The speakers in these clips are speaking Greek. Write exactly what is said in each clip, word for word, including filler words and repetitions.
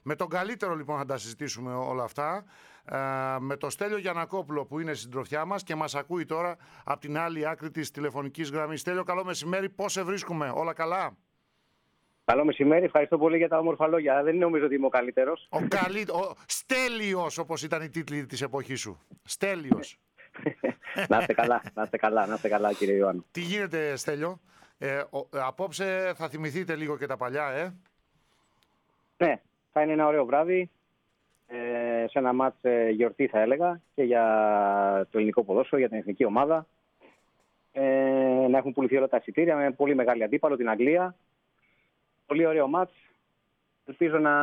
Με τον καλύτερο λοιπόν θα τα συζητήσουμε όλα αυτά. Ε, με τον Στέλιο Γιαννακόπουλο που είναι συντροφιά μας και μας ακούει τώρα από την άλλη άκρη της τηλεφωνικής γραμμής. Στέλιο, καλό μεσημέρι. Πώς σε βρίσκουμε, όλα καλά? Καλό μεσημέρι, ευχαριστώ πολύ για τα όμορφα λόγια. Δεν νομίζω ότι είμαι ο καλύτερος. Ο, καλύ... ο Στέλιος, όπως ήταν η τίτλη της εποχής σου. Στέλιος. Να είστε καλά, να είστε καλά, να είστε καλά κύριε Ιωάννη. Τι γίνεται, Στέλιο? Ε, ο, απόψε θα θυμηθείτε λίγο και τα παλιά, ε. Ναι, θα είναι ένα ωραίο βράδυ. Ε, σε ένα μάτς ε, γιορτή θα έλεγα και για το ελληνικό ποδόσφαιρο, για την εθνική ομάδα. Ε, να έχουν πουληθεί όλα τα εισιτήρια με πολύ μεγάλη αντίπαλο, την Αγγλία. Πολύ ωραίο μάτς. Ελπίζω να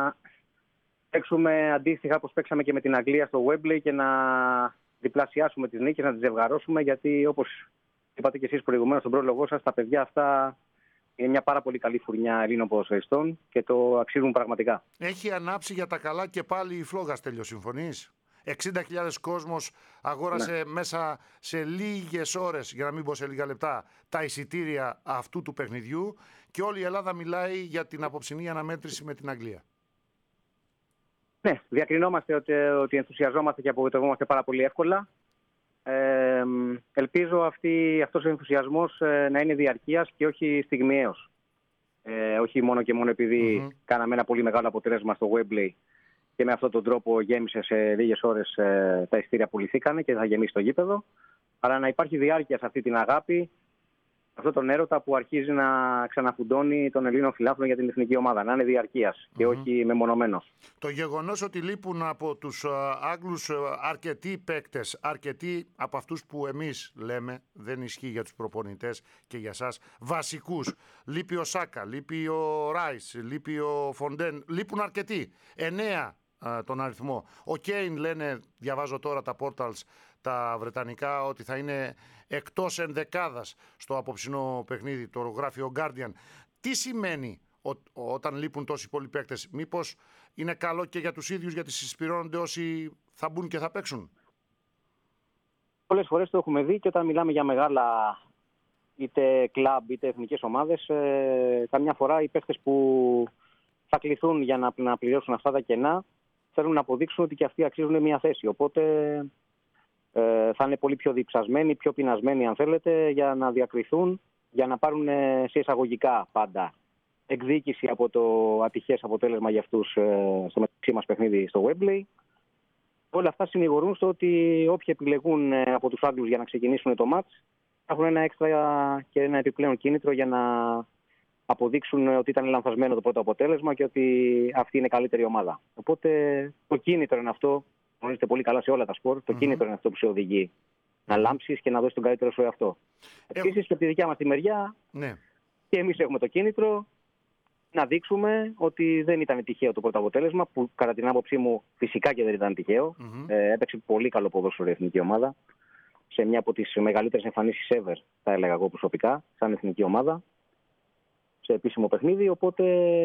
παίξουμε αντίστοιχα όπως παίξαμε και με την Αγγλία στο Wembley και να διπλασιάσουμε τις νίκες, να τις ζευγαρώσουμε, γιατί όπως είπατε και εσείς προηγουμένως στον πρόλογό σας, τα παιδιά αυτά είναι μια πάρα πολύ καλή φουρνιά Ελλήνων ποδοσφαιριστών και το αξίζουν πραγματικά. Έχει ανάψει για τα καλά και πάλι η φλόγα, Στέλιο, συμφωνείς? εξήντα χιλιάδες κόσμος αγόρασε ναι. μέσα σε λίγες ώρες, για να μην πω σε λίγα λεπτά, τα εισιτήρια αυτού του παιχνιδιού και όλη η Ελλάδα μιλάει για την απόψινή αναμέτρηση με την Αγγλία. Ναι, διακρινόμαστε ότι, ότι ενθουσιαζόμαστε και απογοητευόμαστε πάρα πολύ εύκολα. Ε, ελπίζω αυτή, αυτός ο ενθουσιασμός ε, να είναι διαρκείας και όχι στιγμιαίος. Ε, όχι μόνο και μόνο επειδή mm-hmm. κάναμε ένα πολύ μεγάλο αποτέλεσμα στο Wembley και με αυτόν τον τρόπο γέμισε σε λίγες ώρες ε, τα εισιτήρια πουληθήκανε και θα γεμίσει το γήπεδο, αλλά να υπάρχει διάρκεια σε αυτή την αγάπη, αυτόν τον έρωτα που αρχίζει να ξαναφουντώνει τον Ελλήνων φιλάθλων για την εθνική ομάδα. Να είναι διαρκείας mm-hmm. και όχι μεμονωμένος. Το γεγονός ότι λείπουν από τους Άγγλους αρκετοί παίκτες, αρκετοί από αυτούς που εμείς λέμε, δεν ισχύει για τους προπονητές και για σας, βασικούς. Λείπει ο Σάκα, λείπει ο Ράις, λείπει ο Φοντέν, λείπουν αρκετοί. Εννέα τον αριθμό. Ο Κέιν, λένε, διαβάζω τώρα τα portals τα βρετανικά, ότι θα είναι εκτός ενδεκάδας στο απόψινό παιχνίδι, το γράφει ο Guardian. Τι σημαίνει ό, όταν λείπουν τόσοι πολλοί παίκτες? Μήπως είναι καλό και για τους ίδιους, γιατί συσπηρώνονται όσοι θα μπουν και θα παίξουν? Πολλές φορές το έχουμε δει και όταν μιλάμε για μεγάλα είτε κλαμπ είτε εθνικές ομάδες, ε, καμιά φορά οι παίκτες που θα κληθούν για να, να πληρώσουν αυτά τα κενά θέλουν να αποδείξουν ότι και αυτοί αξίζουν μια θέση. Οπότε ε, θα είναι πολύ πιο διψασμένοι, πιο πεινασμένοι αν θέλετε, για να διακριθούν, για να πάρουν ε, σε εισαγωγικά πάντα εκδίκηση από το ατυχές αποτέλεσμα για αυτούς ε, στο μεταξύ μας παιχνίδι στο Wembley. Όλα αυτά συνηγορούν στο ότι όποιοι επιλεγούν ε, από τους Άγγλους για να ξεκινήσουν το μάτς έχουν ένα έξτρα και ένα επιπλέον κίνητρο για να αποδείξουν ότι ήταν λανθασμένο το πρώτο αποτέλεσμα και ότι αυτή είναι η καλύτερη ομάδα. Οπότε το κίνητρο είναι αυτό, γνωρίζετε πολύ καλά σε όλα τα σπορ, το mm-hmm. κίνητρο είναι αυτό που σε οδηγεί να λάμψεις και να δώσεις τον καλύτερο σου εαυτό. Έχω... Επίσης και από τη δικιά μας τη μεριά, ναι. και εμείς έχουμε το κίνητρο να δείξουμε ότι δεν ήταν τυχαίο το πρώτο αποτέλεσμα, που κατά την άποψή μου φυσικά και δεν ήταν τυχαίο. Mm-hmm. Ε, έπαιξε πολύ καλό ποδόσφαιρο η εθνική ομάδα, σε μια από τις μεγαλύτερες εμφανίσεις ever, θα έλεγα εγώ προσωπικά, σαν εθνική ομάδα, σε επίσημο παιχνίδι. Οπότε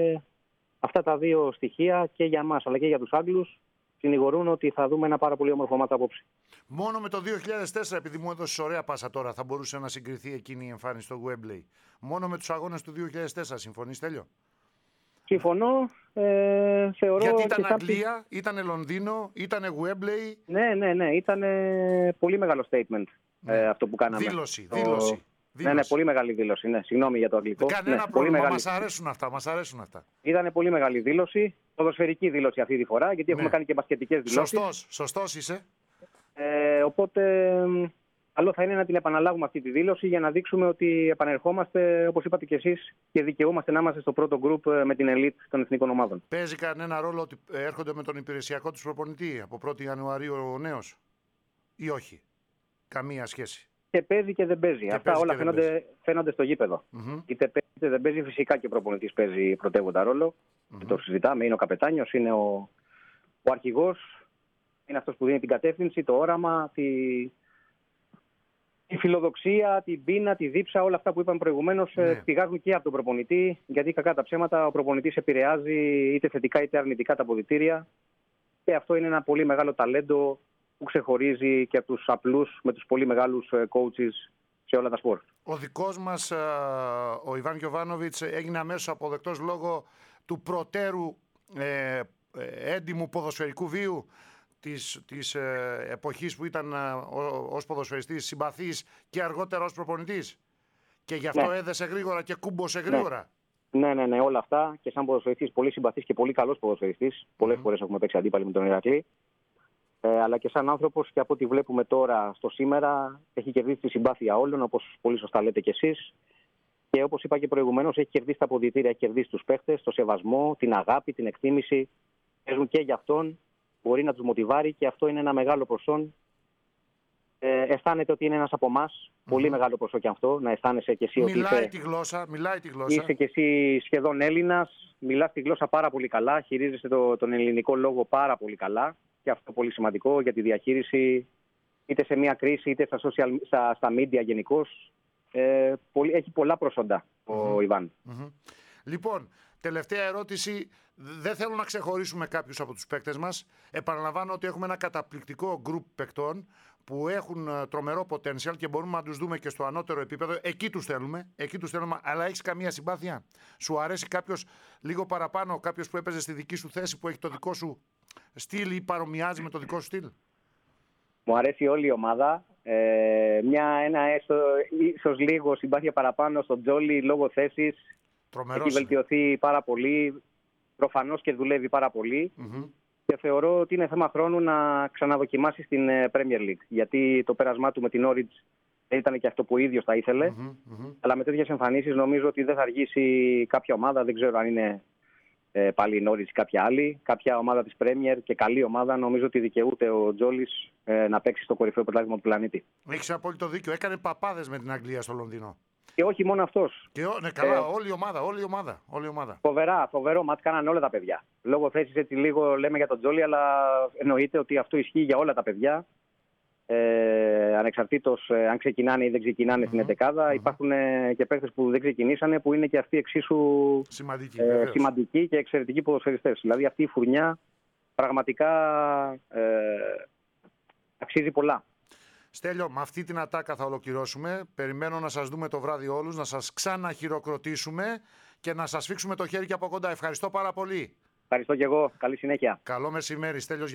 αυτά τα δύο στοιχεία και για μας αλλά και για τους Άγγλους συνηγορούν ότι θα δούμε ένα πάρα πολύ όμορφο μάτι απόψε. Μόνο με το δύο χιλιάδες τέσσερα, επειδή μου έδωσες ωραία πάσα τώρα, θα μπορούσε να συγκριθεί εκείνη η εμφάνιση στο Wembley. Μόνο με τους αγώνες του δύο χιλιάδες τέσσερα, συμφωνείς, Τέλειο? Συμφωνώ. Ε, θεωρώ Γιατί ήταν σαν... Αγγλία, ήτανε Λονδίνο, ήτανε Wembley. Ναι, ναι, ναι. Ήταν πολύ μεγάλο statement ναι. ε, αυτό που κάναμε. Δήλωση, δήλωση. Ναι, ναι, πολύ μεγάλη δήλωση. Ναι, συγγνώμη για το αγγλικό. Κανένα ναι, πρόβλημα. Μεγάλη... Μας αρέσουν αυτά. Μας αρέσουν αυτά. Ήταν πολύ μεγάλη δήλωση. Ποδοσφαιρική δήλωση αυτή τη φορά, γιατί ναι. έχουμε κάνει και μπασκετικές δηλώσεις. Σωστός, σωστός είσαι. Ε, οπότε, καλό θα είναι να την επαναλάβουμε αυτή τη δήλωση για να δείξουμε ότι επανερχόμαστε, όπως είπατε και εσείς, και δικαιούμαστε να είμαστε στο πρώτο γκρουπ με την ελίτ των εθνικών ομάδων. Παίζει κανένα ρόλο ότι έρχονται με τον υπηρεσιακό τους προπονητή από πρώτη Ιανουαρίου ο νέος, ή όχι? Καμία σχέση. Και παίζει και δεν παίζει. Και αυτά παίζει όλα φαίνονται, φαίνονται στο γήπεδο. Mm-hmm. Είτε παίζει είτε δεν παίζει, φυσικά και ο προπονητής παίζει πρωτεύοντα ρόλο. Mm-hmm. Και το συζητάμε. Είναι ο καπετάνιος, είναι ο, ο αρχηγός, είναι αυτός που δίνει την κατεύθυνση, το όραμα, τη, τη φιλοδοξία, την πείνα, τη δίψα, όλα αυτά που είπαμε προηγουμένως ναι. πηγάζουν και από τον προπονητή. Γιατί κακά τα ψέματα, ο προπονητής επηρεάζει είτε θετικά είτε αρνητικά τα αποδυτήρια. Και αυτό είναι ένα πολύ μεγάλο ταλέντο που ξεχωρίζει και από τους απλούς με τους πολύ μεγάλους coaches σε όλα τα σπορ. Ο δικός μας, ο Ιβάν Γιοβάνοβιτς, έγινε αμέσως αποδεκτός λόγω του προτέρου ε, έντιμου ποδοσφαιρικού βίου της, της ε, εποχής που ήταν ε, ως ποδοσφαιριστής συμπαθής και αργότερα ως προπονητής. Και γι' αυτό ναι. έδεσε γρήγορα και κούμποσε γρήγορα. Ναι, ναι, ναι, όλα αυτά. Και σαν ποδοσφαιριστής, πολύ συμπαθής και πολύ καλός ποδοσφαιριστής. Πολλές mm. φορές έχουμε παίξει αντίπαλοι με τον Ηρακλή. Ε, αλλά και σαν άνθρωπος, και από ό,τι βλέπουμε τώρα στο σήμερα, έχει κερδίσει τη συμπάθεια όλων, όπως πολύ σωστά λέτε κι εσείς. Και όπως είπα και προηγουμένως, έχει κερδίσει τα αποδυτήρια, έχει κερδίσει τους παίχτες, το σεβασμό, την αγάπη, την εκτίμηση. Παίζουν και για αυτόν, μπορεί να τους μοτιβάρει και αυτό είναι ένα μεγάλο προσόν. Ε, αισθάνεται ότι είναι ένας από εμάς. Mm-hmm. Πολύ μεγάλο ποσό και αυτό, να αισθάνεσαι και εσύ μιλάει ότι είσαι, τη γλώσσα, μιλάει τη γλώσσα. Είσαι και εσύ σχεδόν Έλληνας, μιλάς τη γλώσσα πάρα πολύ καλά, χειρίζεσαι το, τον ελληνικό λόγο πάρα πολύ καλά και αυτό πολύ σημαντικό για τη διαχείριση είτε σε μια κρίση είτε στα, social, στα, στα media γενικώς. Ε, πολύ, έχει πολλά προσόντα ο mm-hmm. Ιβάν. Mm-hmm. Λοιπόν, τελευταία ερώτηση. Δεν θέλω να ξεχωρίσουμε κάποιους από τους παίκτες μας. Επαναλαμβάνω ότι έχουμε ένα καταπληκτικό γκρουπ παικτών που έχουν τρομερό potential και μπορούμε να τους δούμε και στο ανώτερο επίπεδο. Εκεί τους θέλουμε, εκεί τους θέλουμε. Αλλά έχεις καμία συμπάθεια? Σου αρέσει κάποιος λίγο παραπάνω, κάποιος που έπαιζε στη δική σου θέση, που έχει το δικό σου στυλ ή παρομοιάζει με το δικό σου στυλ? Μου αρέσει όλη η ομάδα. Ε, μια, ένα έστω, ίσως λίγο συμπάθεια παραπάνω στον Τζόλι λόγω θέσης. Τρομερός. Έχει βελτιωθεί πάρα πολύ. Προφανώς και δουλεύει πάρα πολύ. Mm-hmm. Και θεωρώ ότι είναι θέμα χρόνου να ξαναδοκιμάσει στην Premier League. Γιατί το πέρασμά του με την Norwich ήταν και αυτό που ο ίδιος θα ήθελε. Mm-hmm. Mm-hmm. Αλλά με τέτοιες εμφανίσεις νομίζω ότι δεν θα αργήσει κάποια ομάδα. Δεν ξέρω αν είναι ε, πάλι η Norwich ή κάποια άλλη. Κάποια ομάδα της Premier και καλή ομάδα. Νομίζω ότι δικαιούται ο Τζόλις ε, να παίξει στο κορυφαίο πρωτάθλημα του πλανήτη. Έχεις απόλυτο δίκιο. Έκανε παπάδες με την Αγγλία στο Λονδίνο. Και όχι μόνο αυτός. Και, ναι, καλά, ε, όλη η ομάδα, όλη η ομάδα, όλη η ομάδα. Φοβερά, φοβερό μάτς κάνανε όλα τα παιδιά. Λόγω θέσης έτσι λίγο λέμε για τον Τζόλι, αλλά εννοείται ότι αυτό ισχύει για όλα τα παιδιά. Ε, ανεξαρτήτως ε, αν ξεκινάνε ή δεν ξεκινάνε mm-hmm. στην εντεκάδα. Mm-hmm. Υπάρχουν ε, και παίκτες που δεν ξεκινήσανε, που είναι και αυτοί εξίσου σημαντικοί, ε, σημαντικοί και εξαιρετικοί ποδοσφαιριστές. Δηλαδή αυτή η φουρνιά πραγματικά ε, αξίζει πολλά. Στέλιο, με αυτή την ατάκα θα ολοκληρώσουμε. Περιμένω να σας δούμε το βράδυ όλους, να σας ξαναχειροκροτήσουμε και να σας σφίξουμε το χέρι και από κοντά. Ευχαριστώ πάρα πολύ. Ευχαριστώ και εγώ. Καλή συνέχεια. Καλό μεσημέρι, Στέλιος.